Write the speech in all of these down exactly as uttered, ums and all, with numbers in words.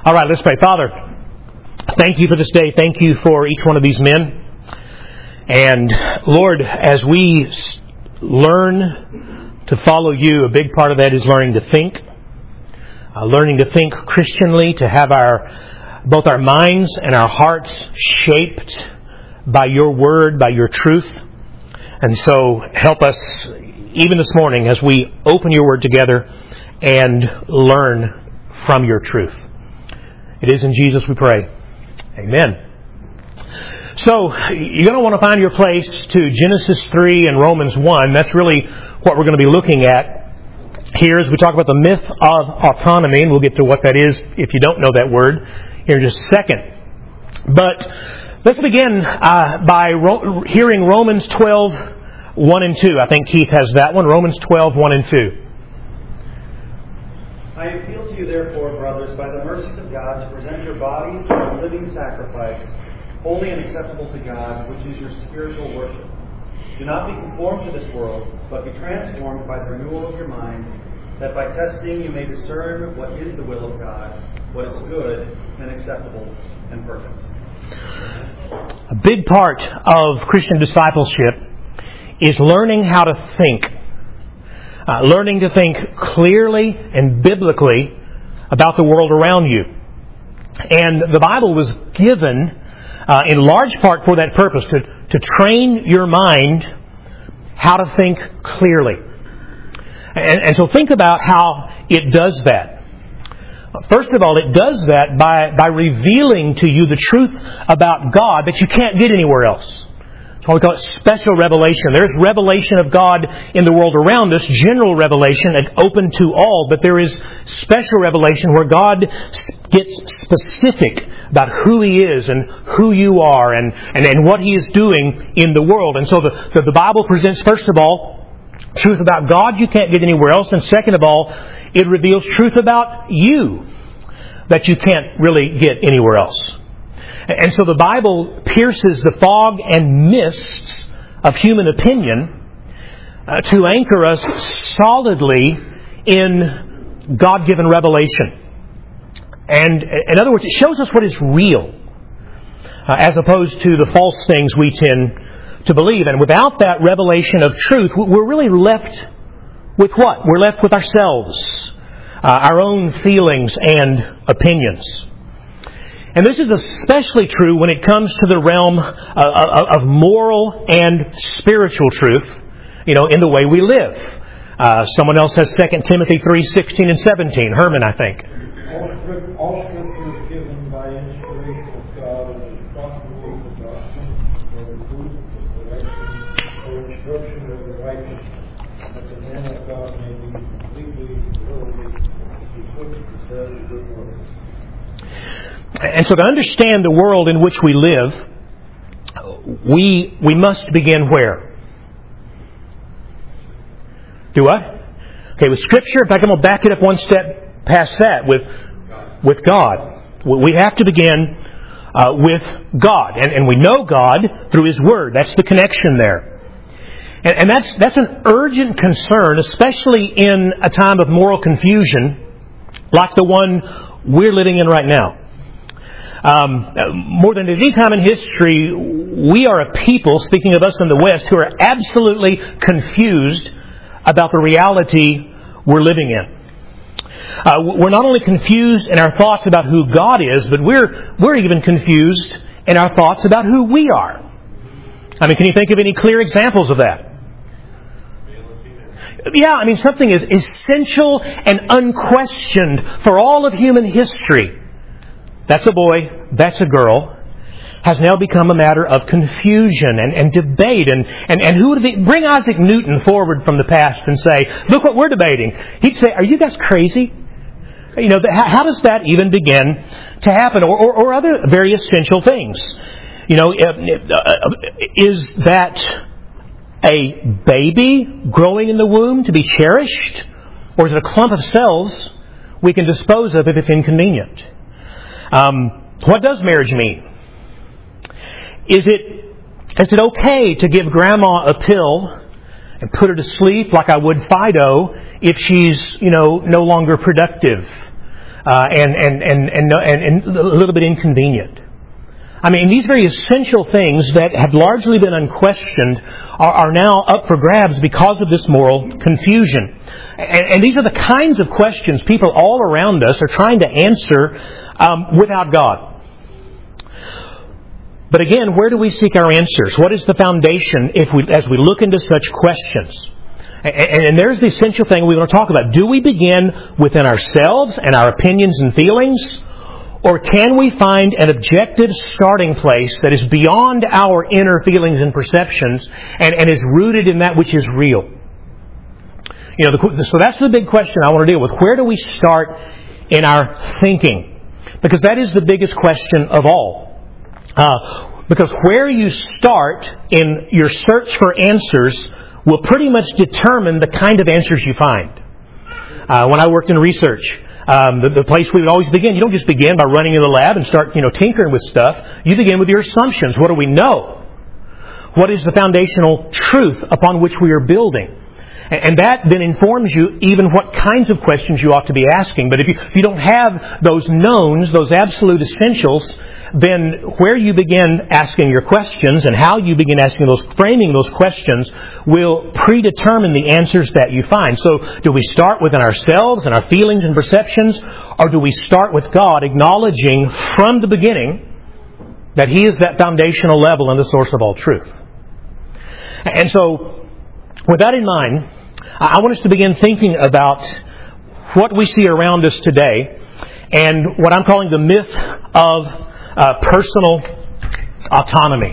All right, let's pray. Father, thank you for this day. Thank you for each one of these men. And Lord, as we learn to follow you, a big part of that is learning to think. Uh, learning to think Christianly, to have our both our minds and our hearts shaped by your word, by your truth. And so help us even this morning as we open your word together and learn from your truth. It is in Jesus we pray. Amen. So, you're going to want to find your place to Genesis three and Romans one. That's really what we're going to be looking at here as we talk about the myth of autonomy. And we'll get to what that is if you don't know that word here in just a second. But let's begin uh, by ro- hearing Romans twelve, one and two. I think Keith has that one. Romans twelve, one and two. I appeal to you, therefore, brothers, by the mercies of God, to present your bodies as a living sacrifice, holy and acceptable to God, which is your spiritual worship. Do not be conformed to this world, but be transformed by the renewal of your mind, that by testing you may discern what is the will of God, what is good and acceptable and perfect. A big part of Christian discipleship is learning how to think. Uh, learning to think clearly and biblically about the world around you. And the Bible was given uh, in large part for that purpose, to, to train your mind how to think clearly. And, and so think about how it does that. First of all, it does that by, by revealing to you the truth about God that you can't get anywhere else. That's why we call it special revelation. There's revelation of God in the world around us, general revelation and open to all, but there is special revelation where God gets specific about who He is and who you are and, and, and what He is doing in the world. And so the, the, the Bible presents, first of all, truth about God you can't get anywhere else, and second of all, it reveals truth about you that you can't really get anywhere else. And so the Bible pierces the fog and mists of human opinion uh, to anchor us solidly in God-given revelation. And in other words, it shows us what is real, uh, as opposed to the false things we tend to believe. And without that revelation of truth, we're really left with what? We're left with ourselves, uh, our own feelings and opinions. And this is especially true when it comes to the realm of moral and spiritual truth, you know, in the way we live. Uh, someone else has Second Timothy three, sixteen and seventeen. Herman, I think. All Scripture is given by inspiration of God and is profitable for doctrine, for reproof, for correction, for instruction of the righteous, that the man of God may be completely, thoroughly equipped to serve good works. And so to understand the world in which we live, we we must begin where? Do what? Okay, with Scripture. In fact, I'm going to back it up one step past that, with with God. We have to begin uh, with God. And, and we know God through His Word. That's the connection there. And, and that's that's an urgent concern, especially in a time of moral confusion like the one we're living in right now. Um, more than at any time in history, we are a people, speaking of us in the West, who are absolutely confused about the reality we're living in. Uh, we're not only confused in our thoughts about who God is, but we're we're even confused in our thoughts about who we are. I mean, can you think of any clear examples of that? Yeah, I mean, something is essential and unquestioned for all of human history. That's a boy, that's a girl, has now become a matter of confusion and, and debate. And, and, and who would be, bring Isaac Newton forward from the past and say, look what we're debating. He'd say, are you guys crazy? You know, how, how does that even begin to happen? Or, or, or other very essential things. You know, is that a baby growing in the womb to be cherished? Or is it a clump of cells we can dispose of if it's inconvenient? Um, what does marriage mean? Is it is it okay to give Grandma a pill and put her to sleep like I would Fido if she's, you know, no longer productive? uh, and, and, and, and, and, and a little bit inconvenient. I mean, these very essential things that have largely been unquestioned are, are now up for grabs because of this moral confusion. And, and these are the kinds of questions people all around us are trying to answer um, without God. But again, where do we seek our answers? What is the foundation if we, as we look into such questions? And, and, and there's the essential thing we want to talk about. Do we begin within ourselves and our opinions and feelings? Or can we find an objective starting place that is beyond our inner feelings and perceptions and, and is rooted in that which is real? You know, the, so that's the big question I want to deal with. Where do we start in our thinking? Because that is the biggest question of all. Uh, because where you start in your search for answers will pretty much determine the kind of answers you find. Uh, when I worked in research, Um, the, the place we would always begin, you don't just begin by running in the lab and start, you know, tinkering with stuff. You begin with your assumptions. What do we know? What is the foundational truth upon which we are building? And, and that then informs you even what kinds of questions you ought to be asking. But if you, if you don't have those knowns, those absolute essentials, then where you begin asking your questions and how you begin asking those, framing those questions will predetermine the answers that you find. So do we start within ourselves and our feelings and perceptions, or do we start with God, acknowledging from the beginning that He is that foundational level and the source of all truth? And so, with that in mind, I want us to begin thinking about what we see around us today and what I'm calling the myth of Uh, personal autonomy.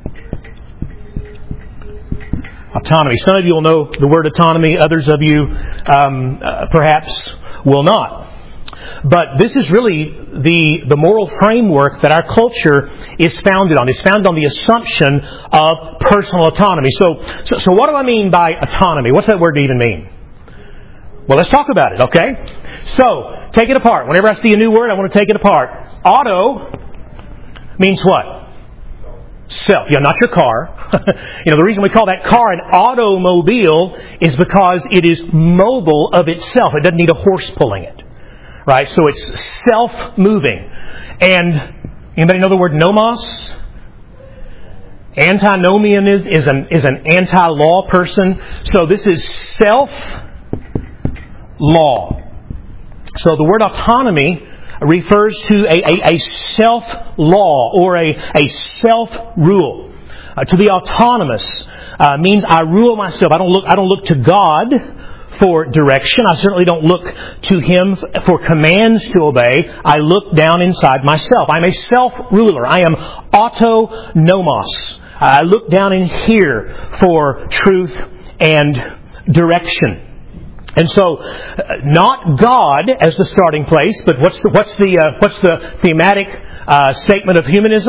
Autonomy. Some of you will know the word autonomy. Others of you um, uh, perhaps will not. But this is really the, the moral framework that our culture is founded on. It's founded on the assumption of personal autonomy. So, so, so what do I mean by autonomy? What's that word even mean? Well, let's talk about it, okay? So, take it apart. Whenever I see a new word, I want to take it apart. Auto means what? Self. Yeah, not your car. You know, the reason we call that car an automobile is because it is mobile of itself. It doesn't need a horse pulling it. Right? So it's self-moving. And anybody know the word nomos? Antinomian is, is an is an anti-law person. So this is self-law. So the word autonomy refers to a, a, a self-law or a, a self-rule. Uh, to be autonomous uh, means I rule myself. I don't look. I don't look to God for direction. I certainly don't look to Him for commands to obey. I look down inside myself. I'm a self-ruler. I am autonomos. I look down in here for truth and direction. And so, not God as the starting place, but what's the what's the uh, what's the thematic uh, statement of humanism?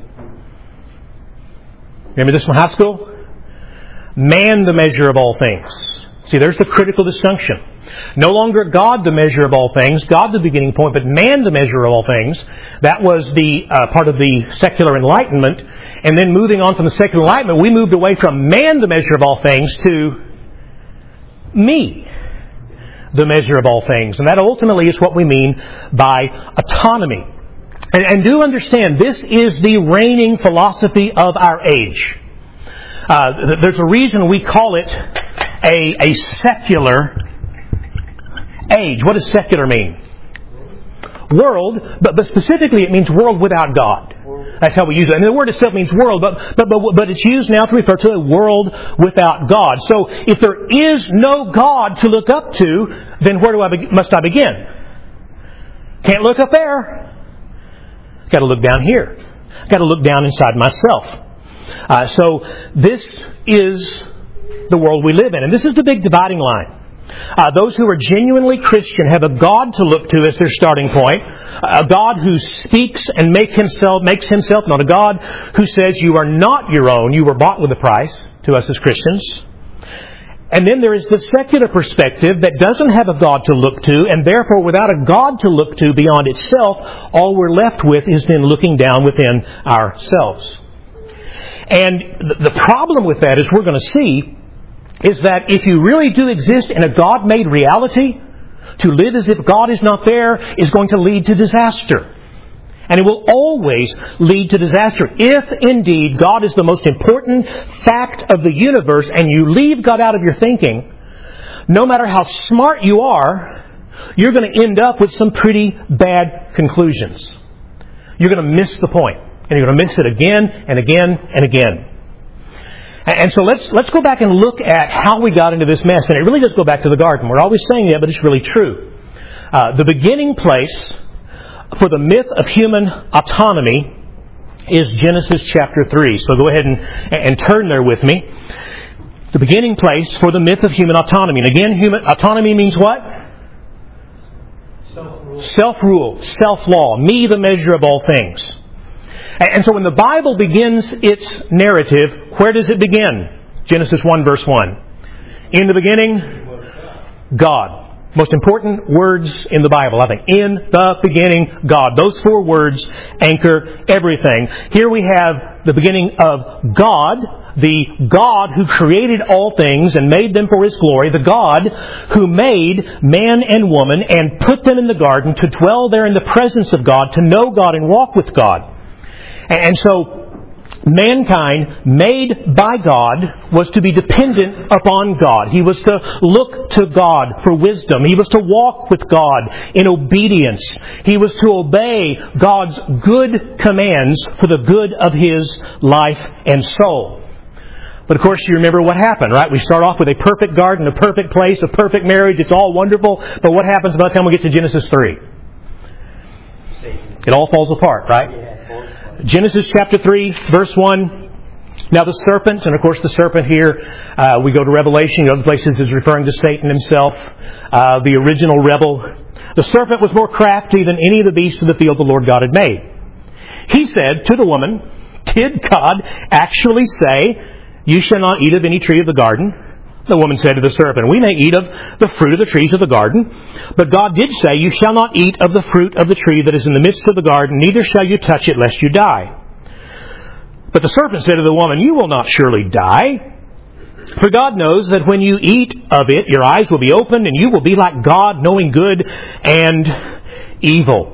Remember this from high school? Man, the measure of all things. See, there's the critical distinction. No longer God, the measure of all things, God, the beginning point, but man, the measure of all things. That was the uh, part of the secular Enlightenment, and then moving on from the secular Enlightenment, we moved away from man, the measure of all things, to me, the measure of all things. And that ultimately is what we mean by autonomy. And, and do understand, this is the reigning philosophy of our age. Uh, there's a reason we call it a, a secular age. What does secular mean? World, but, but specifically it means world without God. That's how we use it. And the word itself means world, but, but, but, but it's used now to refer to a world without God. So if there is no God to look up to, then where do I be- must I begin? Can't look up there. Got to look down here. Got to look down inside myself. Uh, so this is the world we live in. And this is the big dividing line. Uh, those who are genuinely Christian have a God to look to as their starting point. A God who speaks and make himself, makes Himself known. A God who says you are not your own. You were bought with a price to us as Christians. And then there is the secular perspective that doesn't have a God to look to, and therefore without a God to look to beyond itself, all we're left with is then looking down within ourselves. And the problem with that, as we're going to see, is that if you really do exist in a God-made reality, To live as if God is not there is going to lead to disaster. And it will always lead to disaster. If indeed God is the most important fact of the universe and you leave God out of your thinking, no matter how smart you are, you're going to end up with some pretty bad conclusions. You're going to miss the point. And you're going to miss it again and again and again. And so let's let's go back and look at how we got into this mess. And it really does go back to the garden. We're always saying that, but it's really true. Uh, the beginning place for the myth of human autonomy is Genesis chapter three. So go ahead and, and turn there with me. The beginning place for the myth of human autonomy. And again, human autonomy means what? Self-rule. Self-rule, self-law, me the measure of all things. And so when the Bible begins its narrative, where does it begin? Genesis one verse one. In the beginning, God. Most important words in the Bible, I think. In the beginning, God. Those four words anchor everything. Here we have the beginning of God, the God who created all things and made them for His glory, the God who made man and woman and put them in the garden to dwell there in the presence of God, to know God and walk with God. And so, mankind, made by God, was to be dependent upon God. He was to look to God for wisdom. He was to walk with God in obedience. He was to obey God's good commands for the good of his life and soul. But of course, you remember what happened, right? We start off with a perfect garden, a perfect place, a perfect marriage. It's all wonderful. But what happens by the time we get to Genesis three? It all falls apart, right? Genesis chapter three, verse one. Now the serpent, and of course the serpent here, uh, we go to Revelation, other places is referring to Satan himself, uh, the original rebel. The serpent was more crafty than any of the beasts of the field the Lord God had made. He said to the woman, did God actually say, you shall not eat of any tree of the garden? The woman said to the serpent, we may eat of the fruit of the trees of the garden. But God did say, you shall not eat of the fruit of the tree that is in the midst of the garden, neither shall you touch it, lest you die. But the serpent said to the woman, you will not surely die. For God knows that when you eat of it, your eyes will be opened, and you will be like God, knowing good and evil.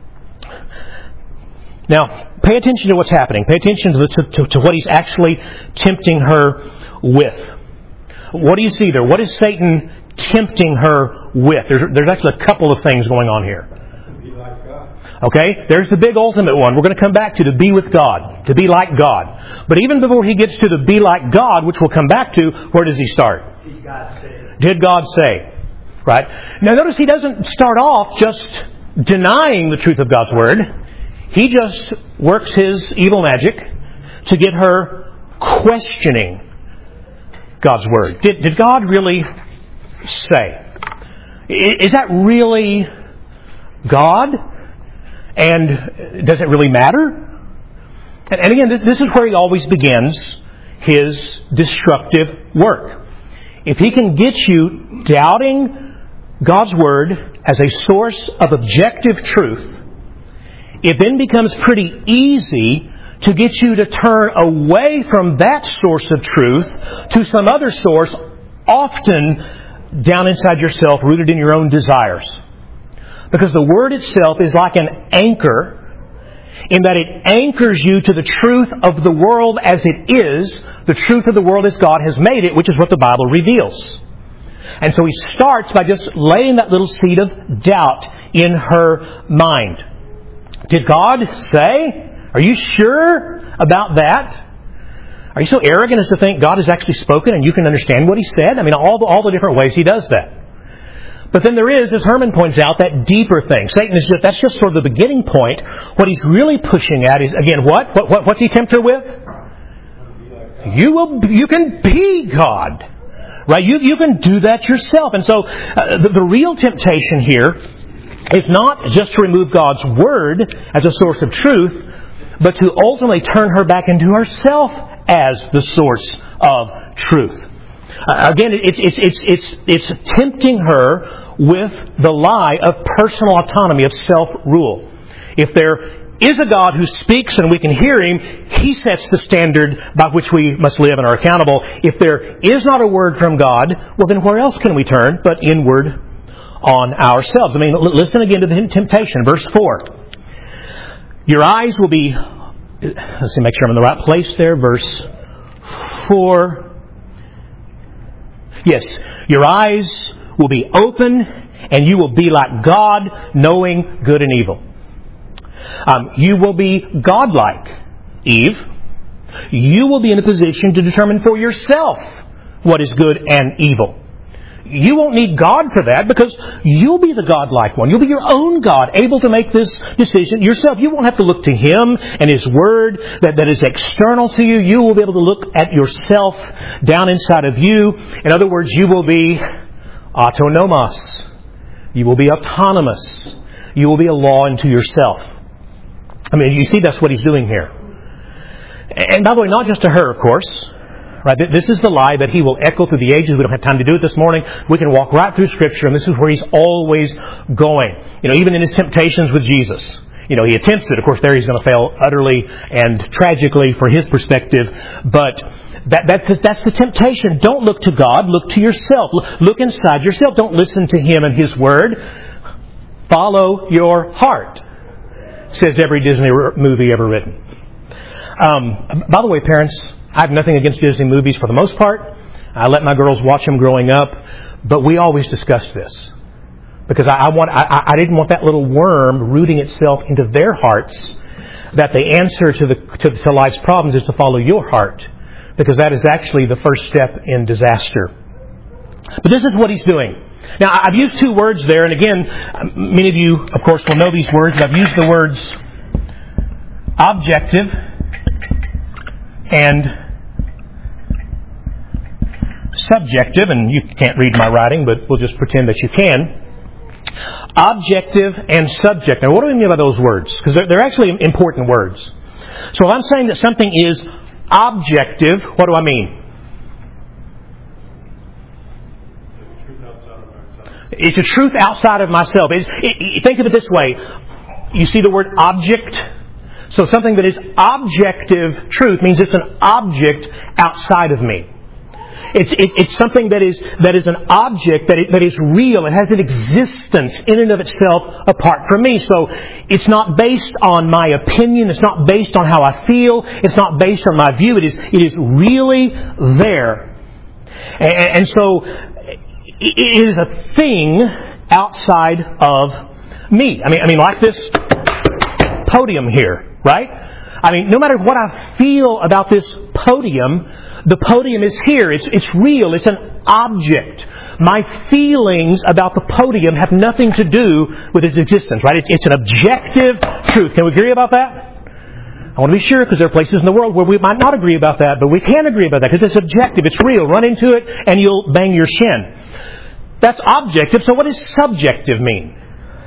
Now, pay attention to what's happening. Pay attention to, the, to, to what he's actually tempting her with. What do you see there? What is Satan tempting her with? There's, there's actually a couple of things going on here. To be like God. Okay? There's the big ultimate one. We're going to come back to, to be with God. To be like God. But even before he gets to the be like God, which we'll come back to, where does he start? Did God say? Did God say? Right? Now notice he doesn't start off just denying the truth of God's Word. He just works his evil magic to get her questioning God's Word. Did, did God really say? Is that really God? And does it really matter? And, and again, this, this is where he always begins his destructive work. If he can get you doubting God's Word as a source of objective truth, it then becomes pretty easy to get you to turn away from that source of truth to some other source, often down inside yourself, rooted in your own desires. Because the Word itself is like an anchor, in that it anchors you to the truth of the world as it is, the truth of the world as God has made it, which is what the Bible reveals. And so he starts by just laying that little seed of doubt in her mind. Did God say? Are you sure about that? Are you so arrogant as to think God has actually spoken and you can understand what He said? I mean, all the, all the different ways He does that. But then there is, as Herman points out, that deeper thing. Satan is just, that's just sort of the beginning point. What he's really pushing at is, again, what? What, what what's he tempt her with? You will, you can be God. Right? You, you can do that yourself. And so, uh, the, the real temptation here is not just to remove God's Word as a source of truth, but to ultimately turn her back into herself as the source of truth. Uh, again, it's, it's, it's, it's, it's tempting her with the lie of personal autonomy, of self-rule. If there is a God who speaks and we can hear Him, He sets the standard by which we must live and are accountable. If there is not a word from God, well then where else can we turn but inward on ourselves. I mean, listen again to the temptation. Verse four. Your eyes will be... Let's see, make sure I'm in the right place there. Verse four. Yes. Your eyes will be open and you will be like God, knowing good and evil. Um, you will be godlike, Eve. You will be in a position to determine for yourself what is good and evil. You won't need God for that because you'll be the godlike one. You'll be your own God, able to make this decision yourself. You won't have to look to Him and His Word that, that is external to you. You will be able to look at yourself down inside of you. In other words, you will be autonomos. You will be autonomous. You will be a law unto yourself. I mean, you see that's what he's doing here. And by the way, not just to her, of course. Right? This is the lie that he will echo through the ages. We don't have time to do it this morning. We can walk right through Scripture, and this is where he's always going. You know, even in his temptations with Jesus. You know, he attempts it. Of course, there he's going to fail utterly and tragically for his perspective. But that, that's, the, that's the temptation. Don't look to God. Look to yourself. Look inside yourself. Don't listen to Him and His Word. Follow your heart, says every Disney movie ever written. Um, by the way, parents, I have nothing against Disney movies for the most part. I let my girls watch them growing up. But we always discussed this. Because I, I, want, I, I didn't want that little worm rooting itself into their hearts, that the answer to, the, to, to life's problems is to follow your heart. Because that is actually the first step in disaster. But this is what he's doing. Now, I've used two words there, and again, many of you, of course, will know these words. I've used the words objective and subjective, and you can't read my writing, but we'll just pretend that you can. Objective and subjective. Now, what do we mean by those words? Because they're, they're actually important words. So if I'm saying that something is objective, what do I mean? It's a truth outside of myself. It's, it, it, think of it this way. You see the word object? So something that is objective truth means it's an object outside of me. It's, it, it's something that is that is an object that, it, that is real. It has an existence in and of itself apart from me. So it's not based on my opinion. It's not based on how I feel. It's not based on my view. It is it is really there. And, and so it is a thing outside of me. I mean, I mean, like this podium here, right? I mean, no matter what I feel about this podium, the podium is here. It's it's real. It's an object. My feelings about the podium have nothing to do with its existence, right? It's, it's an objective truth. Can we agree about that? I want to be sure, because there are places in the world where we might not agree about that, but we can agree about that because it's objective. It's real. Run into it and you'll bang your shin. That's objective. So what does subjective mean?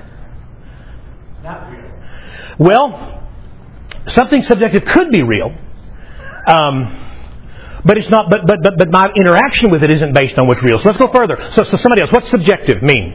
Not real. Well, something subjective could be real, um, but it's not. But, but but but my interaction with it isn't based on what's real. So let's go further. So, so somebody else. What's subjective mean?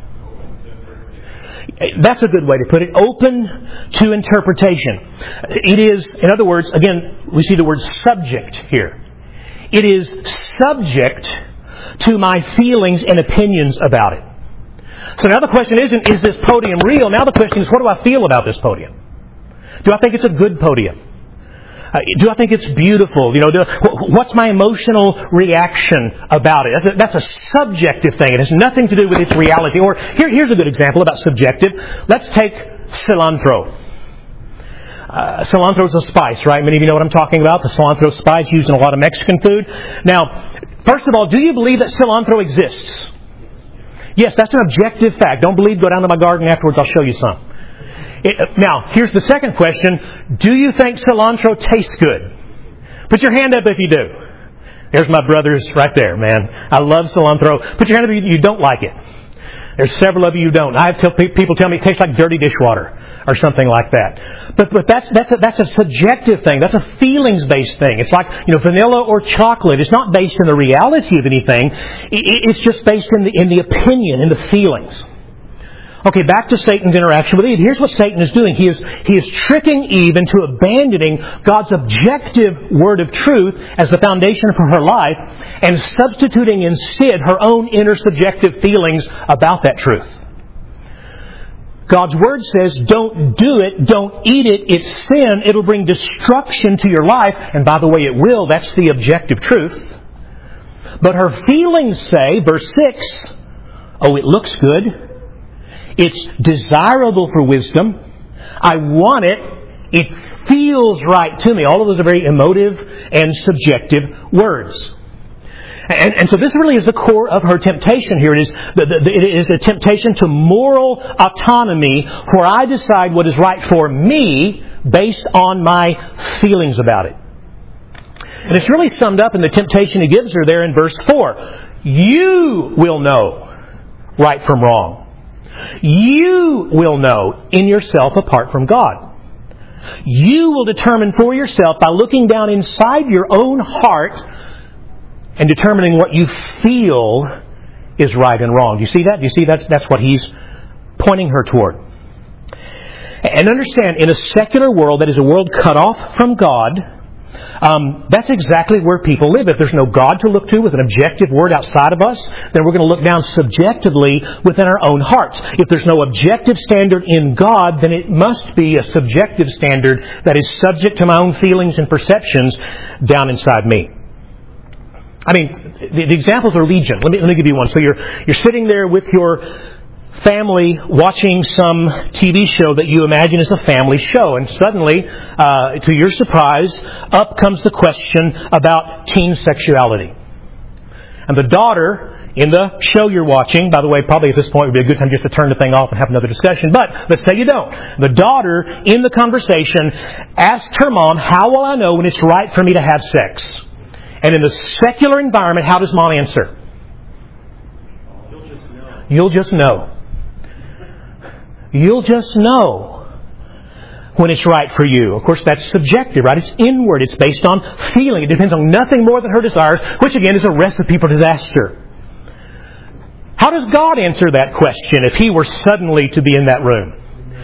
That's a good way to put it. Open to interpretation. It is, in other words, again, we see the word subject here. It is subject to my feelings and opinions about it. So now the question isn't, is this podium real? Now the question is, what do I feel about this podium? Do I think it's a good podium? Uh, do I think it's beautiful? You know, do, what's my emotional reaction about it? That's a, that's a subjective thing. It has nothing to do with its reality. Or here, here's a good example about subjective. Let's take cilantro. Uh, cilantro is a spice, right? Many of you know what I'm talking about. The cilantro spice used in a lot of Mexican food. Now, first of all, do you believe that cilantro exists? Yes, that's an objective fact. Don't believe, go down to my garden afterwards. I'll show you some. It, now, here's the second question. Do you think cilantro tastes good? Put your hand up if you do. There's my brothers right there, man. I love cilantro. Put your hand up if you don't like it. There's several of you who don't. I have tell, people tell me it tastes like dirty dishwater or something like that. But but that's that's a, that's a subjective thing. That's a feelings-based thing. It's like, you know, vanilla or chocolate. It's not based in the reality of anything. It, it's just based in the in the opinion, in the feelings. Okay, back to Satan's interaction with Eve. Here's what Satan is doing. He is, he is tricking Eve into abandoning God's objective word of truth as the foundation for her life and substituting instead her own inner subjective feelings about that truth. God's Word says, don't do it, don't eat it, it's sin, it'll bring destruction to your life, and by the way, it will, that's the objective truth. But her feelings say, verse six, oh, it looks good, it's desirable for wisdom, I want it, it feels right to me. All of those are very emotive and subjective words. And, and so this really is the core of her temptation here. It is, the, the, it is a temptation to moral autonomy where I decide what is right for me based on my feelings about it. And it's really summed up in the temptation he gives her there in verse four. You will know right from wrong. You will know in yourself apart from God. You will determine for yourself by looking down inside your own heart and determining what you feel is right and wrong. Do you see that? Do you see that's that's what he's pointing her toward? And understand, in a secular world that is a world cut off from God, um, that's exactly where people live. If there's no God to look to with an objective word outside of us, then we're going to look down subjectively within our own hearts. If there's no objective standard in God, then it must be a subjective standard that is subject to my own feelings and perceptions down inside me. I mean, the, the examples are legion. Let me, let me give you one. So you're, you're sitting there with your family watching some T V show that you imagine is a family show. And suddenly, uh, to your surprise, up comes the question about teen sexuality. And the daughter in the show you're watching, by the way, probably at this point would be a good time just to turn the thing off and have another discussion. But let's say you don't. The daughter in the conversation asks her mom, how will I know when it's right for me to have sex? And in the secular environment, how does mom answer? You'll just know. You'll just know. You'll just know when it's right for you. Of course, that's subjective, right? It's inward. It's based on feeling. It depends on nothing more than her desires, which again is a recipe for disaster. How does God answer that question if He were suddenly to be in that room?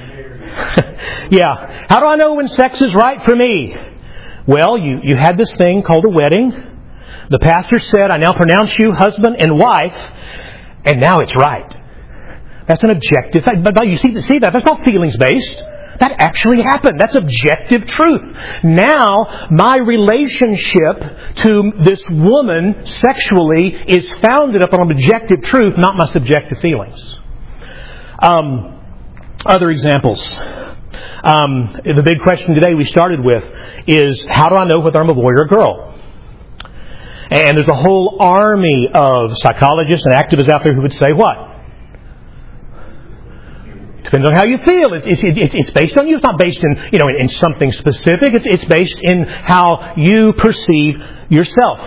Yeah. How do I know when sex is right for me? Well, you, you had this thing called a wedding. The pastor said, I now pronounce you husband and wife, and now it's right. That's an objective fact. But you see, see that? That's not feelings-based. That actually happened. That's objective truth. Now, my relationship to this woman sexually is founded upon objective truth, not my subjective feelings. Um, other examples. Um, the big question today we started with is, how do I know whether I'm a boy or a girl? And there's a whole army of psychologists and activists out there who would say what? Depends on how you feel. It's, it's, it's based on you. It's not based in, you know, in, in something specific. It's, it's based in how you perceive yourself.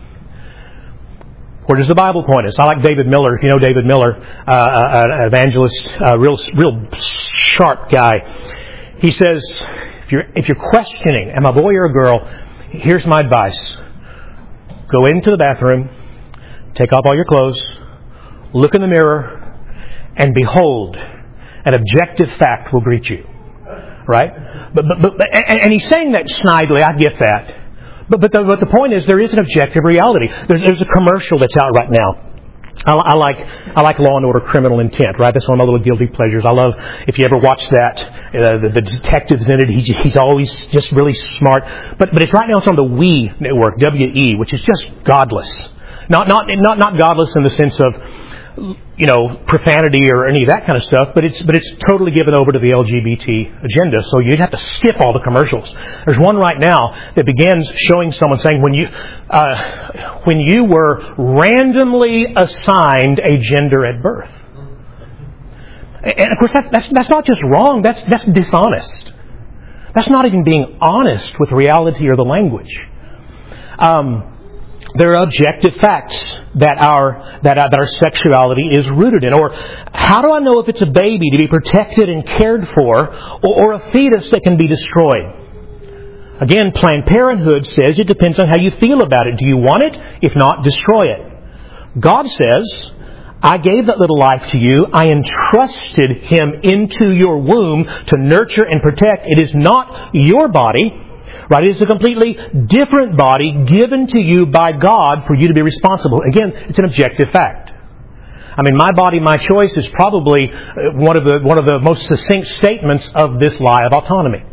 Where does the Bible point us? I like David Miller. If you know David Miller, uh, an evangelist, a real, real sharp guy. He says, if you're, if you're questioning, am I a boy or a girl? Here's my advice. Go into the bathroom, take off all your clothes, look in the mirror, and behold, an objective fact will greet you. Right? But, but, but and, and he's saying that snidely. I get that. But, but, the, but the point is, there is an objective reality. There's, there's a commercial that's out right now. I, I like I like Law and Order: Criminal Intent, right? That's one of my little guilty pleasures. I love, if you ever watch that, uh, the, the detective's in it. He, he's always just really smart. But but it's right now. It's on the W E network, W E, which is just godless. Not not not not godless in the sense of, you know, profanity or any of that kind of stuff, but it's but it's totally given over to the L G B T agenda. So you'd have to skip all the commercials. There's one right now that begins showing someone saying, when you uh, when you were randomly assigned a gender at birth, and of course that's that's, that's not just wrong. That's that's dishonest. That's not even being honest with reality or the language. Um, There are objective facts that our that, uh, that our sexuality is rooted in. Or how do I know if it's a baby to be protected and cared for, or, or a fetus that can be destroyed? Again, Planned Parenthood says it depends on how you feel about it. Do you want it? If not, destroy it. God says, I gave that little life to you. I entrusted him into your womb to nurture and protect. It is not your body, right? It is a completely different body given to you by God for you to be responsible. Again, it's an objective fact. I mean, my body, my choice is probably one of the one of the most succinct statements of this lie of autonomy.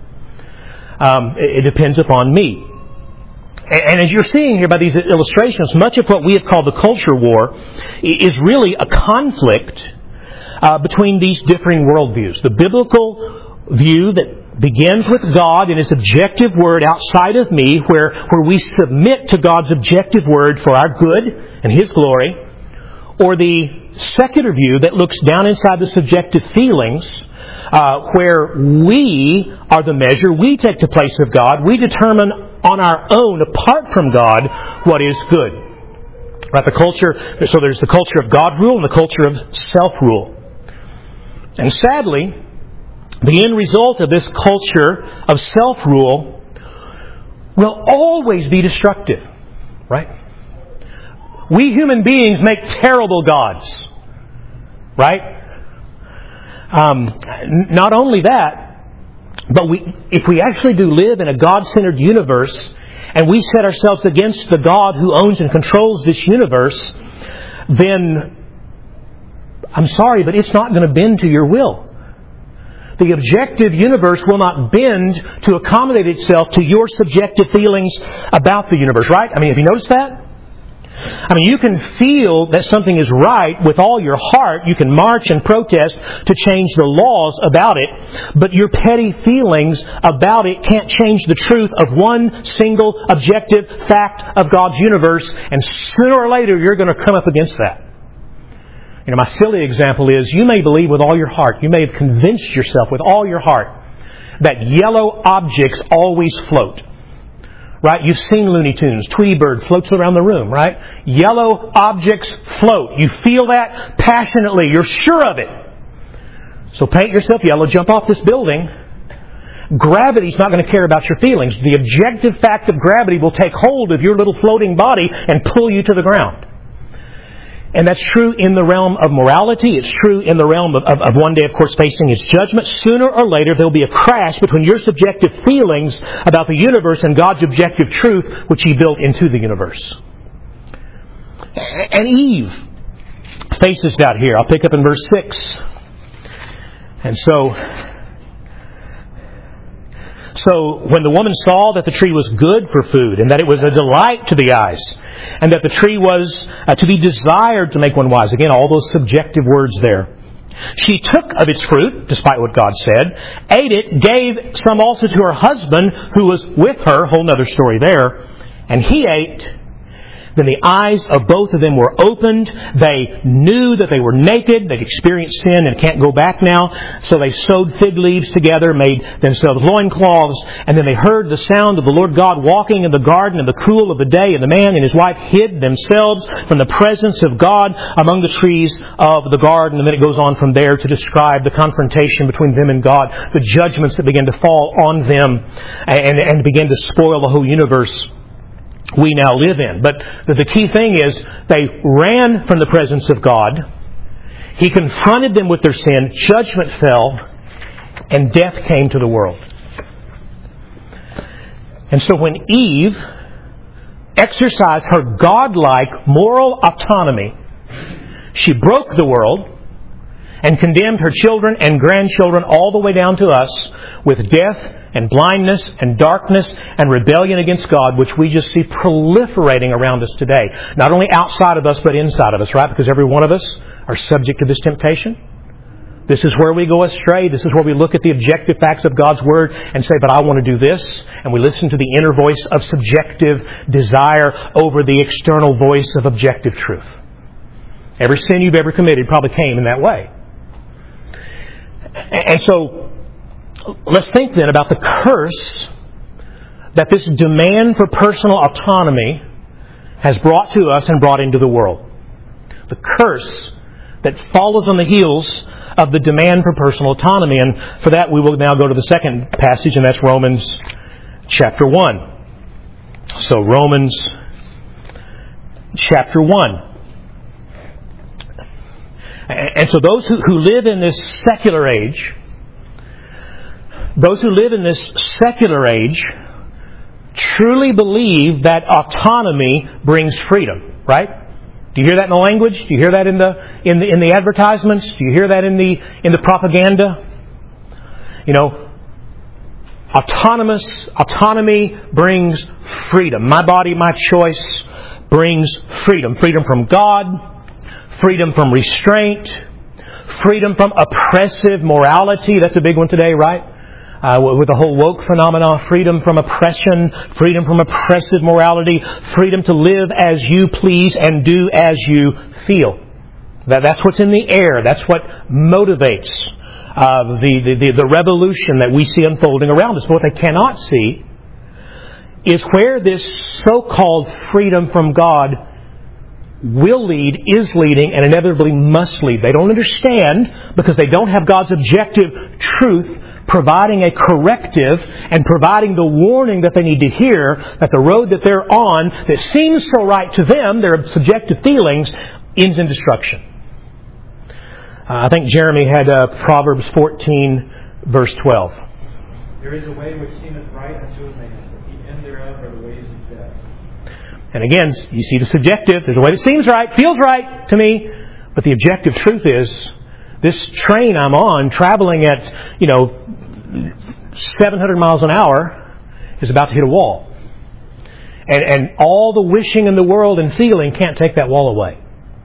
Um, it depends upon me. And as you're seeing here by these illustrations, much of what we have called the culture war is really a conflict uh, between these differing worldviews. The biblical view that begins with God and His objective word outside of me, where, where we submit to God's objective word for our good and His glory, or the secular view that looks down inside the subjective feelings, uh, where we are the measure, we take the place of God, we determine on our own, apart from God, what is good. Right? The culture, so there's the culture of God rule and the culture of self-rule. And sadly, the end result of this culture of self-rule will always be destructive. Right? We human beings make terrible gods. Right? Um, not only that, but we, if we actually do live in a God-centered universe, and we set ourselves against the God who owns and controls this universe, then I'm sorry, but it's not going to bend to your will. The objective universe will not bend to accommodate itself to your subjective feelings about the universe, right? I mean, have you noticed that? I mean, you can feel that something is right with all your heart. You can march and protest to change the laws about it. But your petty feelings about it can't change the truth of one single objective fact of God's universe. And sooner or later, you're going to come up against that. You know, my silly example is, you may believe with all your heart, you may have convinced yourself with all your heart that yellow objects always float. Right? You've seen Looney Tunes. Tweety Bird floats around the room, right? Yellow objects float. You feel that passionately. You're sure of it. So paint yourself yellow, jump off this building. Gravity's not going to care about your feelings. The objective fact of gravity will take hold of your little floating body and pull you to the ground. And that's true in the realm of morality. It's true in the realm of, of, of one day, of course, facing His judgment. Sooner or later, there will be a crash between your subjective feelings about the universe and God's objective truth, which He built into the universe. And Eve faces that here. I'll pick up in verse six. And so... So when the woman saw that the tree was good for food, and that it was a delight to the eyes, and that the tree was uh, to be desired to make one wise. Again, all those subjective words there. She took of its fruit, despite what God said, ate it, gave some also to her husband who was with her, whole other story there, and he ate. Then the eyes of both of them were opened. They knew that they were naked. They'd experienced sin and can't go back now. So they sewed fig leaves together, made themselves loincloths, and then they heard the sound of the Lord God walking in the garden in the cool of the day, and the man and his wife hid themselves from the presence of God among the trees of the garden. And then it goes on from there to describe the confrontation between them and God, the judgments that began to fall on them and, and begin to spoil the whole universe we now live in. But the key thing is, they ran from the presence of God. He confronted them with their sin. Judgment fell, and death came to the world. And so when Eve exercised her godlike moral autonomy, she broke the world and condemned her children and grandchildren all the way down to us with death and blindness and darkness and rebellion against God, which we just see proliferating around us today. Not only outside of us, but inside of us, right? Because every one of us are subject to this temptation. This is where we go astray. This is where we look at the objective facts of God's Word and say, but I want to do this. And we listen to the inner voice of subjective desire over the external voice of objective truth. Every sin you've ever committed probably came in that way. And so, let's think then about the curse that this demand for personal autonomy has brought to us and brought into the world. The curse that follows on the heels of the demand for personal autonomy. And for that we will now go to the second passage, and that's Romans chapter one. So Romans chapter one. And so those who, who live in this secular age, those who live in this secular age truly believe that autonomy brings freedom, right? Do you hear that in the language? Do you hear that in the in the in the advertisements? Do you hear that in the in the propaganda? You know, autonomous autonomy brings freedom. My body, my choice brings freedom. Freedom from God, freedom from restraint, freedom from oppressive morality. That's a big one today, right? Uh, with the whole woke phenomena, freedom from oppression, freedom from oppressive morality, freedom to live as you please and do as you feel. That, that's what's in the air. That's what motivates uh, the, the, the revolution that we see unfolding around us. But what they cannot see is where this so-called freedom from God will lead, is leading, and inevitably must lead. They don't understand because they don't have God's objective truth providing a corrective and providing the warning that they need to hear that the road that they're on that seems so right to them, their subjective feelings, ends in destruction. Uh, I think Jeremy had uh, Proverbs fourteen, verse twelve. There is a way which seemeth right unto a man, but the end thereof are the ways of death. And again, you see the subjective. There's a way that seems right, feels right to me, but the objective truth is this train I'm on, traveling at, you know, seven hundred miles an hour, is about to hit a wall. And, and all the wishing in the world and feeling can't take that wall away.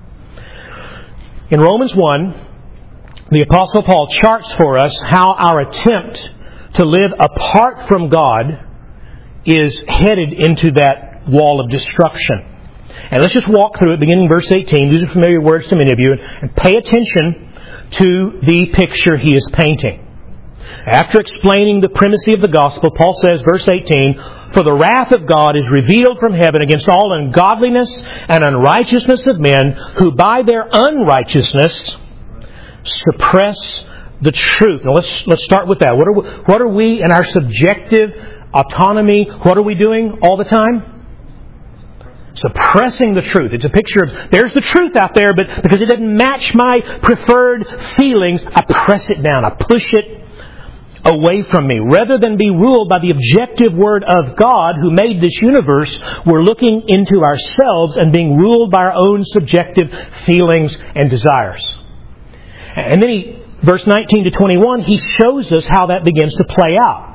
In Romans one, the Apostle Paul charts for us how our attempt to live apart from God is headed into that wall of destruction. And let's just walk through it, beginning verse eighteen. These are familiar words to many of you. And pay attention to the picture he is painting. After explaining the primacy of the gospel, Paul says, verse eighteen, "For the wrath of God is revealed from heaven against all ungodliness and unrighteousness of men, who by their unrighteousness suppress the truth." Now let's let's start with that. What are we, what are we in our subjective autonomy? What are we doing all the time? Suppressing the truth. It's a picture of, there's the truth out there, but because it doesn't match my preferred feelings, I press it down. I push it away from me. Rather than be ruled by the objective Word of God who made this universe, we're looking into ourselves and being ruled by our own subjective feelings and desires. And then he, verse nineteen to twenty-one, he shows us how that begins to play out.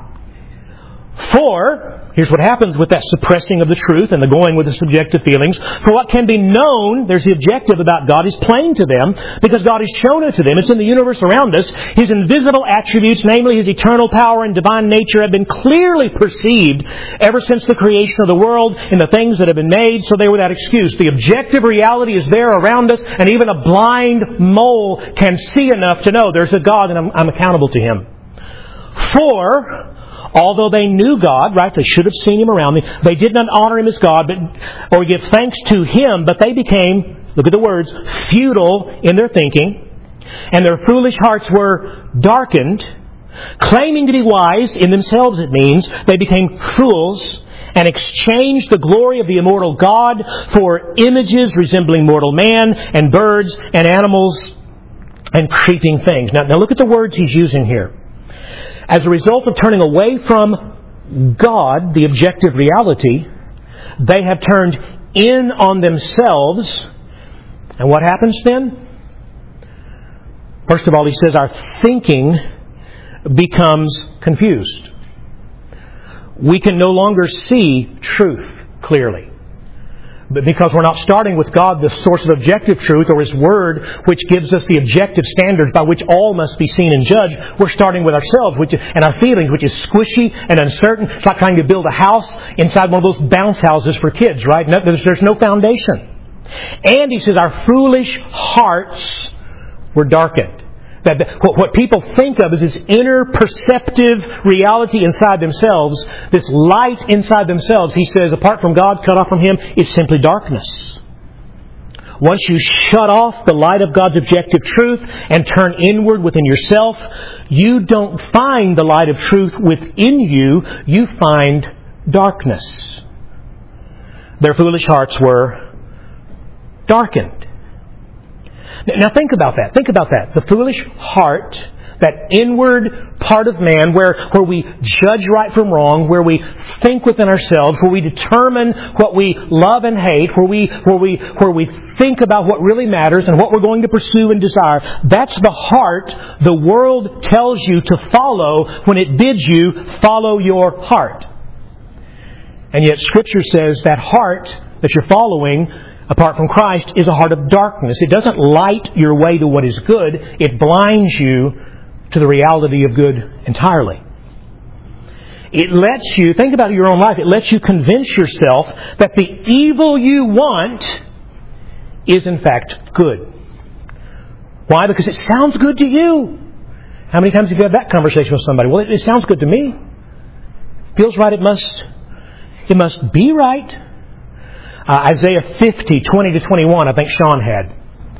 For, here's what happens with that suppressing of the truth and the going with the subjective feelings. For what can be known, there's the objective about God, is plain to them because God has shown it to them. It's in the universe around us. His invisible attributes, namely His eternal power and divine nature, have been clearly perceived ever since the creation of the world in the things that have been made, so they were without excuse. The objective reality is there around us, and even a blind mole can see enough to know there's a God and I'm, I'm accountable to Him. For although they knew God, right, they should have seen Him around them, they did not honor Him as God but, or give thanks to Him, but they became, look at the words, futile in their thinking, and their foolish hearts were darkened. Claiming to be wise, in themselves it means, they became fools and exchanged the glory of the immortal God for images resembling mortal man and birds and animals and creeping things. Now, now look at the words he's using here. As a result of turning away from God, the objective reality, they have turned in on themselves. And what happens then? First of all, he says our thinking becomes confused. We can no longer see truth clearly. But because we're not starting with God, the source of objective truth, or His Word, which gives us the objective standards by which all must be seen and judged, we're starting with ourselves which, and our feelings, which is squishy and uncertain. It's like trying to build a house inside one of those bounce houses for kids, right? No, there's, there's no foundation. And he says our foolish hearts were darkened. That what people think of as this inner perceptive reality inside themselves, this light inside themselves, he says, apart from God, cut off from Him, is simply darkness. Once you shut off the light of God's objective truth and turn inward within yourself, you don't find the light of truth within you, you find darkness. Their foolish hearts were darkened. Now think about that. Think about that. The foolish heart, that inward part of man where, where we judge right from wrong, where we think within ourselves, where we determine what we love and hate, where we, where we, where we think about what really matters and what we're going to pursue and desire. That's the heart the world tells you to follow when it bids you follow your heart. And yet Scripture says that heart that you're following, apart from Christ, is a heart of darkness. It doesn't light your way to what is good. It blinds you to the reality of good entirely. It lets you, think about your own life, it lets you convince yourself that the evil you want is in fact good. Why? Because it sounds good to you. How many times have you had that conversation with somebody? Well, it, it sounds good to me. Feels right, it must, it must be right. Uh, Isaiah fifty, twenty to twenty-one, I think Sean had.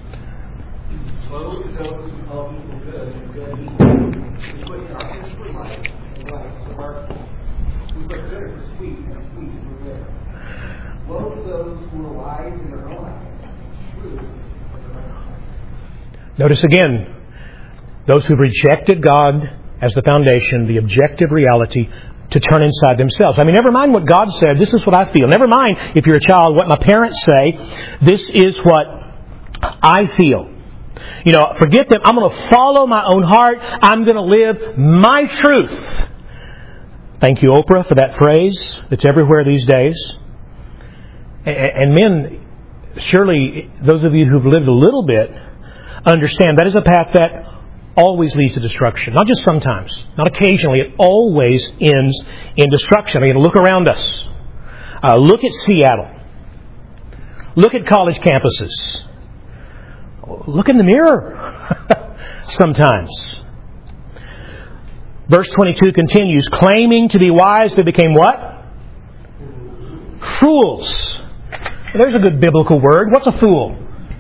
Notice again, those who've rejected God as the foundation, the objective reality, to turn inside themselves. I mean, never mind what God said, this is what I feel. Never mind, if you're a child, what my parents say, this is what I feel. You know, forget them. I'm going to follow my own heart. I'm going to live my truth. Thank you, Oprah, for that phrase that's everywhere these days. And men, surely those of you who've lived a little bit understand that is a path that always leads to destruction. Not just sometimes, not occasionally. It always ends in destruction. I mean, look around us. Uh, look at Seattle. Look at college campuses. Look in the mirror sometimes. Verse twenty-two continues, claiming to be wise, they became what? Fools. There's a good biblical word. What's a fool?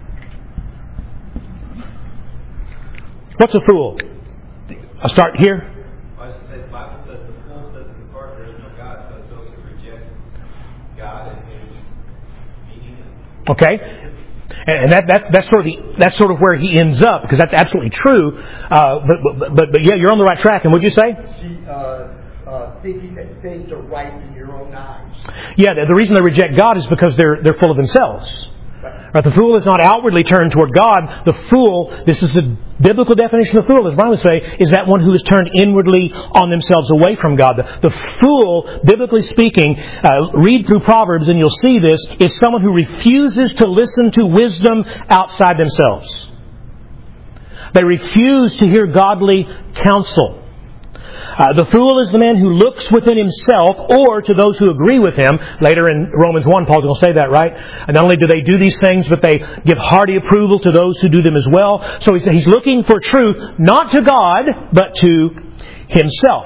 What's a fool? I'll start here. The Bible says the fool says in his heart there is no God, so it's those who reject God and His meaning. Okay, and that, that's that's sort of the, that's sort of where he ends up, because that's absolutely true. Uh, but, but but but yeah, you're on the right track. And what'd you say? See, uh, uh, thinking that things are right in your own eyes. Yeah, the, the reason they reject God is because they're they're full of themselves. Right, the fool is not outwardly turned toward God. The fool, this is the biblical definition of fool, as Brian would say, is that one who is turned inwardly on themselves away from God. The, the fool, biblically speaking, uh, read through Proverbs and you'll see this, is someone who refuses to listen to wisdom outside themselves. They refuse to hear godly counsel. Uh, the fool is the man who looks within himself, or to those who agree with him. Later in Romans one, Paul's going to say that, right? And not only do they do these things, but they give hearty approval to those who do them as well. So he's, he's looking for truth, not to God, but to himself.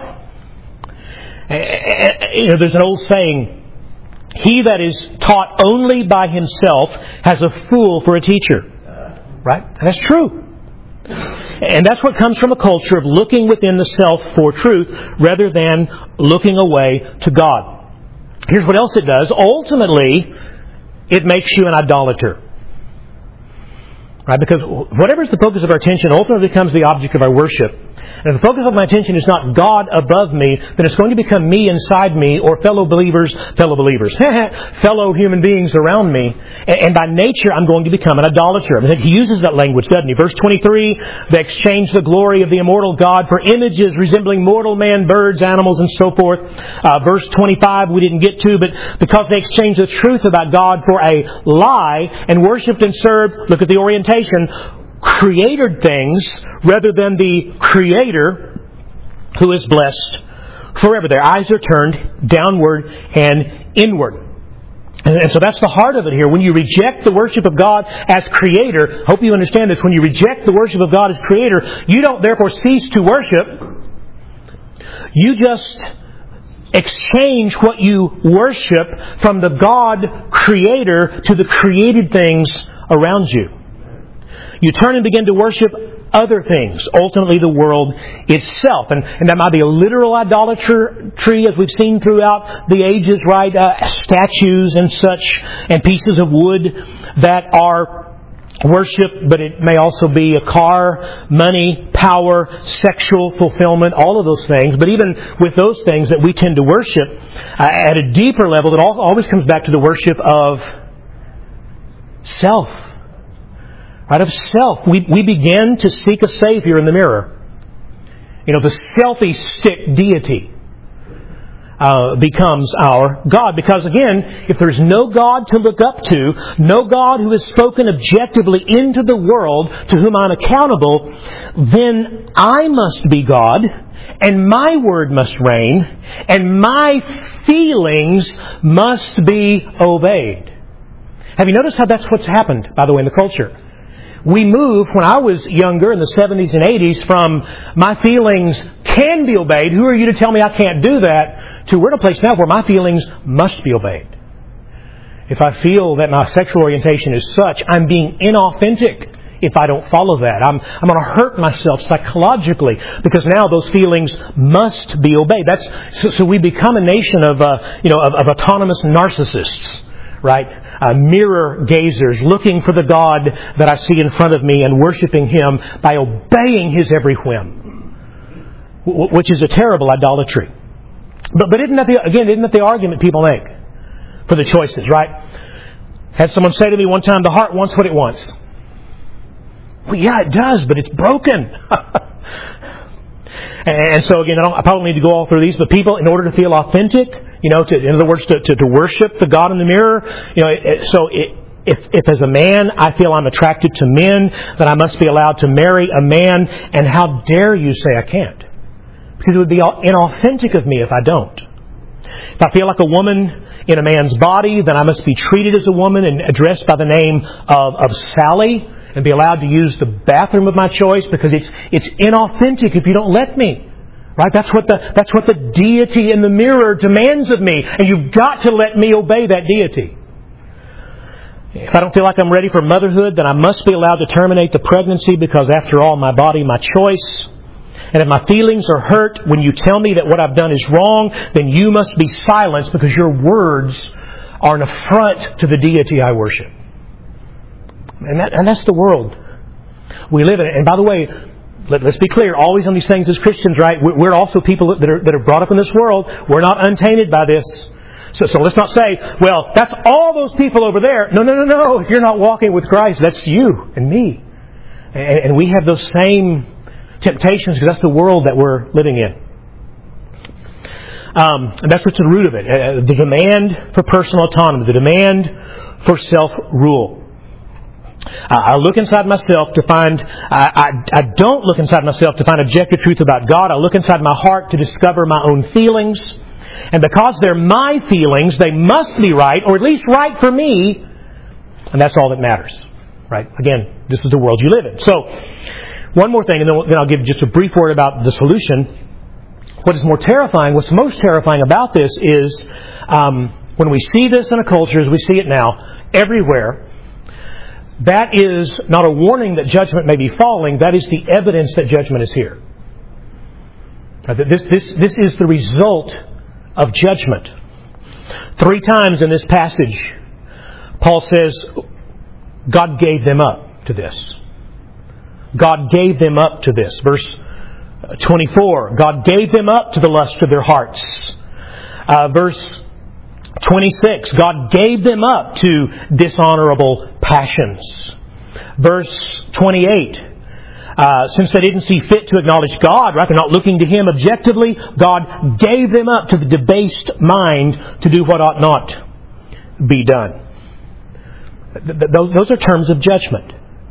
You know, there's an old saying, he that is taught only by himself has a fool for a teacher. Right? And that's true. And that's what comes from a culture of looking within the self for truth rather than looking away to God. Here's what else it does. Ultimately, it makes you an idolater. Right? Because whatever's the focus of our attention ultimately becomes the object of our worship. And if the focus of my attention is not God above me, then it's going to become me inside me, or fellow believers, fellow believers, fellow human beings around me. And by nature, I'm going to become an idolater. I mean, he uses that language, doesn't he? Verse twenty-three, they exchange the glory of the immortal God for images resembling mortal man, birds, animals, and so forth. Uh, verse twenty-five, we didn't get to, but because they exchanged the truth about God for a lie and worshipped and served, look at the orientation, created things rather than the Creator who is blessed forever. Their eyes are turned downward and inward. And so that's the heart of it here. When you reject the worship of God as Creator, hope you understand this, when you reject the worship of God as Creator, you don't therefore cease to worship. You just exchange what you worship from the God Creator to the created things around you. You turn and begin to worship other things, ultimately the world itself. And, and that might be a literal idolatry, as we've seen throughout the ages, right? Uh, statues and such, and pieces of wood that are worship, but it may also be a car, money, power, sexual fulfillment, all of those things. But even with those things that we tend to worship, uh, at a deeper level, it all, always comes back to the worship of self. Right, of self. We, we begin to seek a Savior in the mirror. You know, the selfie stick deity Uh, becomes our God. Because again, if there's no God to look up to, no God who has spoken objectively into the world to whom I'm accountable, then I must be God, and my word must reign, and my feelings must be obeyed. Have you noticed how that's what's happened, by the way, in the culture? We moved, when I was younger, in the seventies and eighties, from my feelings can be obeyed, who are you to tell me I can't do that, to we're in a place now where my feelings must be obeyed. If I feel that my sexual orientation is such, I'm being inauthentic if I don't follow that. I'm, I'm going to hurt myself psychologically because now those feelings must be obeyed. That's so, so we become a nation of, uh, you know, of, of autonomous narcissists, right? Uh, mirror gazers, looking for the God that I see in front of me and worshiping Him by obeying His every whim, w- which is a terrible idolatry. But, but isn't that the, again, isn't that the argument people make for the choices, right? Had someone say to me one time, the heart wants what it wants. Well, yeah, it does, but it's broken. And so again, I, don't, I probably need to go all through these, but people, in order to feel authentic, you know, to, in other words, to, to, to worship the God in the mirror, you know, it, it, so it, if, if as a man I feel I'm attracted to men, then I must be allowed to marry a man, and how dare you say I can't? Because it would be inauthentic of me if I don't. If I feel like a woman in a man's body, then I must be treated as a woman and addressed by the name of, of Sally, and be allowed to use the bathroom of my choice, because it's it's inauthentic if you don't let me. Right? That's what the that's what the deity in the mirror demands of me, and you've got to let me obey that deity. If I don't feel like I'm ready for motherhood, then I must be allowed to terminate the pregnancy, because after all, my body, my choice. And if my feelings are hurt when you tell me that what I've done is wrong, then you must be silenced, because your words are an affront to the deity I worship. And, that, and that's the world we live in. And by the way, let, let's be clear, always on these things as Christians, right? We're also people that are, that are brought up in this world. We're not untainted by this. So, so let's not say, well, that's all those people over there. No, no, no, no. If you're not walking with Christ, that's you and me. And, and we have those same temptations, because that's the world that we're living in. Um, and that's what's the root of it. Uh, the demand for personal autonomy. The demand for self-rule. Uh, I look inside myself to find, uh, I, I don't look inside myself to find objective truth about God. I look inside my heart to discover my own feelings. And because they're my feelings, they must be right, or at least right for me. And that's all that matters. Right? Again, this is the world you live in. So, one more thing, and then, then I'll give just a brief word about the solution. What is more terrifying, what's most terrifying about this is um, when we see this in a culture, as we see it now, everywhere, that is not a warning that judgment may be falling. That is the evidence that judgment is here. This, this, this is the result of judgment. Three times in this passage, Paul says, God gave them up to this. God gave them up to this. Verse twenty-four, God gave them up to the lust of their hearts. Uh, verse twenty-six, God gave them up to dishonorable passions. Verse twenty-eight, uh, since they didn't see fit to acknowledge God, right, they're not looking to Him objectively, God gave them up to the debased mind to do what ought not be done. Those, those are terms of judgment.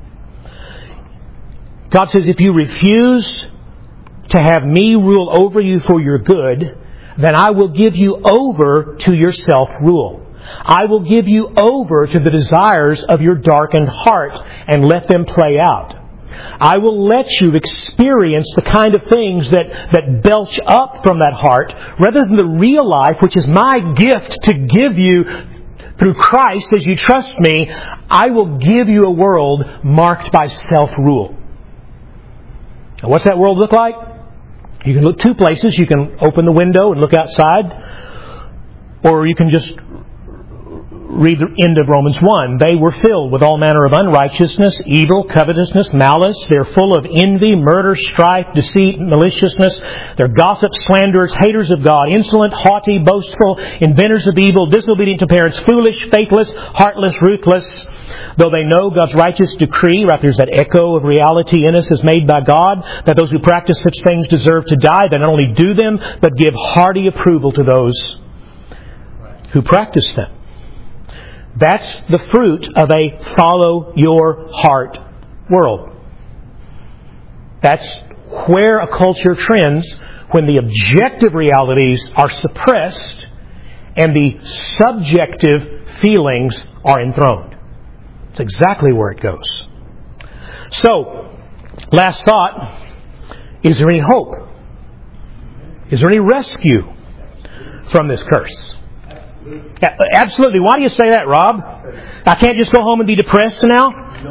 God says, if you refuse to have me rule over you for your good, then I will give you over to your self-rule. I will give you over to the desires of your darkened heart and let them play out. I will let you experience the kind of things that, that belch up from that heart, rather than the real life, which is my gift to give you through Christ as you trust me. I will give you a world marked by self-rule. And what's that world look like? You can look two places. You can open the window and look outside, or you can just read the end of Romans one. They were filled with all manner of unrighteousness, evil, covetousness, malice. They're full of envy, murder, strife, deceit, maliciousness. They're gossips, slanderers, haters of God, insolent, haughty, boastful, inventors of evil, disobedient to parents, foolish, faithless, heartless, ruthless. Though they know God's righteous decree, right, there's that echo of reality in us as made by God, that those who practice such things deserve to die. They not only do them, but give hearty approval to those who practice them. That's the fruit of a follow your heart world. That's where a culture trends when the objective realities are suppressed and the subjective feelings are enthroned. It's exactly where it goes. So, last thought, is there any hope? Is there any rescue from this curse? Absolutely. Why do you say that, Rob? I can't just go home and be depressed now?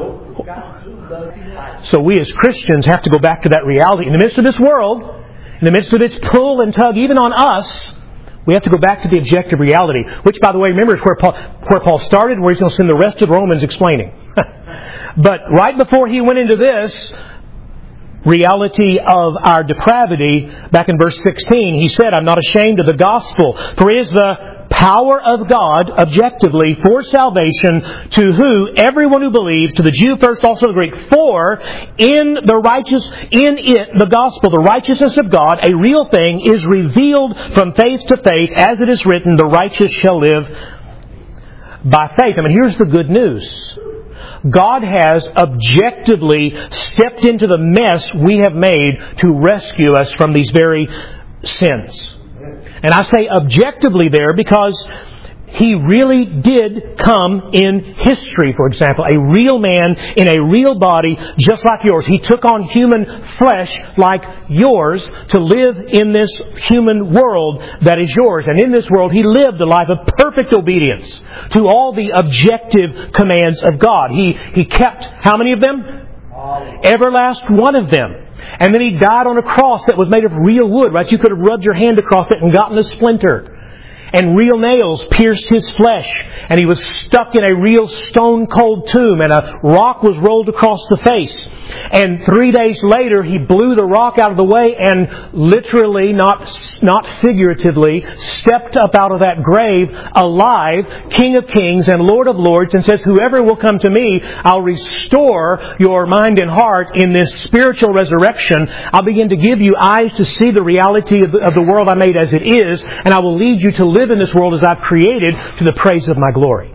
So we as Christians have to go back to that reality. In the midst of this world, in the midst of its pull and tug, even on us, we have to go back to the objective reality. Which, by the way, remember, is where Paul, where Paul started, where he's going to spend the rest of Romans explaining. But right before he went into this reality of our depravity, back in verse sixteen, he said, I'm not ashamed of the gospel, for it is the power of God, objectively, for salvation, to who? Everyone who believes, to the Jew first, also the Greek. For in the righteous, in it, the gospel, the righteousness of God, a real thing, is revealed from faith to faith, as it is written, the righteous shall live by faith. I mean, here's the good news. God has objectively stepped into the mess we have made to rescue us from these very sins. And I say objectively there because He really did come in history, for example. A real man in a real body just like yours. He took on human flesh like yours to live in this human world that is yours. And in this world He lived a life of perfect obedience to all the objective commands of God. He, he kept how many of them? Every last one of them. And then He died on a cross that was made of real wood, right? You could have rubbed your hand across it and gotten a splinter. And real nails pierced His flesh. And He was stuck in a real stone-cold tomb. And a rock was rolled across the face. And three days later, He blew the rock out of the way and literally, not, not figuratively, stepped up out of that grave alive, King of Kings and Lord of Lords, and says, whoever will come to me, I'll restore your mind and heart in this spiritual resurrection. I'll begin to give you eyes to see the reality of the, of the world I made as it is, and I will lead you to live in this world as I've created to the praise of my glory.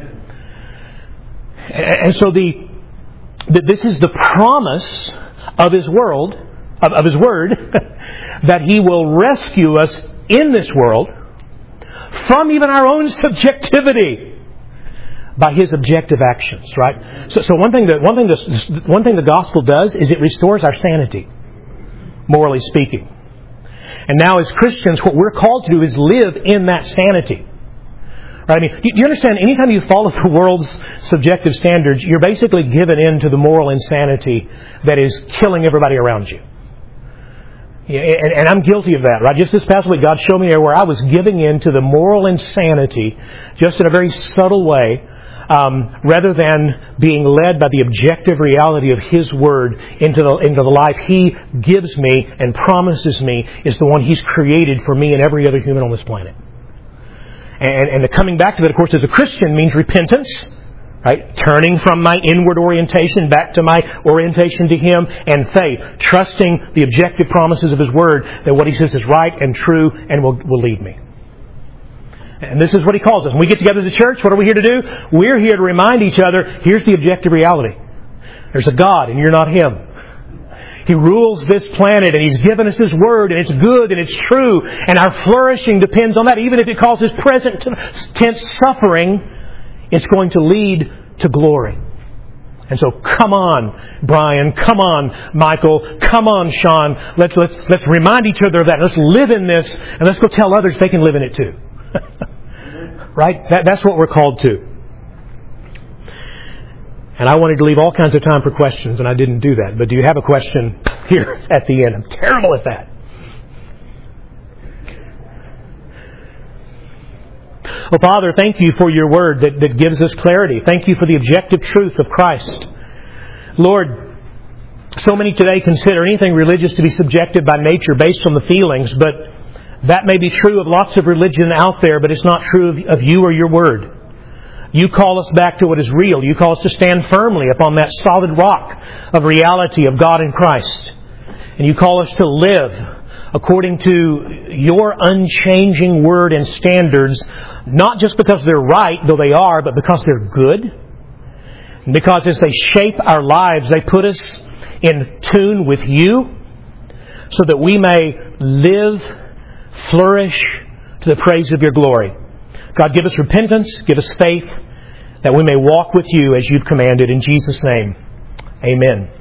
And so the, the this is the promise of His world, of, of His Word, that He will rescue us in this world from even our own subjectivity by His objective actions. Right? So, so one thing that one thing the one thing the gospel does is it restores our sanity, morally speaking. And now as Christians, what we're called to do is live in that sanity. Right? I mean, you understand, anytime you follow the world's subjective standards, you're basically given in to the moral insanity that is killing everybody around you. And, and I'm guilty of that, right? Just this past week, God showed me there where I was giving in to the moral insanity, just in a very subtle way, Um, rather than being led by the objective reality of His Word into the, into the life He gives me and promises me is the one He's created for me and every other human on this planet. And, and the coming back to it, of course, as a Christian means repentance, right? Turning from my inward orientation back to my orientation to Him, and faith, trusting the objective promises of His Word that what He says is right and true and will, will lead me. And this is what He calls us. When we get together as a church, what are we here to do? We're here to remind each other, here's the objective reality. There's a God and you're not Him. He rules this planet and He's given us His Word and it's good and it's true. And our flourishing depends on that. Even if it causes present tense suffering, it's going to lead to glory. And so come on, Brian, come on, Michael, come on, Sean. Let's, let's, let's remind each other of that. Let's live in this and let's go tell others they can live in it too. Right? That, that's what we're called to. And I wanted to leave all kinds of time for questions, and I didn't do that. But do you have a question here at the end? I'm terrible at that. Well, Father, thank you for your Word that, that gives us clarity. Thank you for the objective truth of Christ. Lord, so many today consider anything religious to be subjective by nature based on the feelings, but that may be true of lots of religion out there, but it's not true of, of you or your Word. You call us back to what is real. You call us to stand firmly upon that solid rock of reality of God in Christ. And you call us to live according to your unchanging Word and standards, not just because they're right, though they are, but because they're good. And because as they shape our lives, they put us in tune with you so that we may live, flourish to the praise of your glory. God, give us repentance, give us faith, that we may walk with you as you've commanded. In Jesus' name, amen.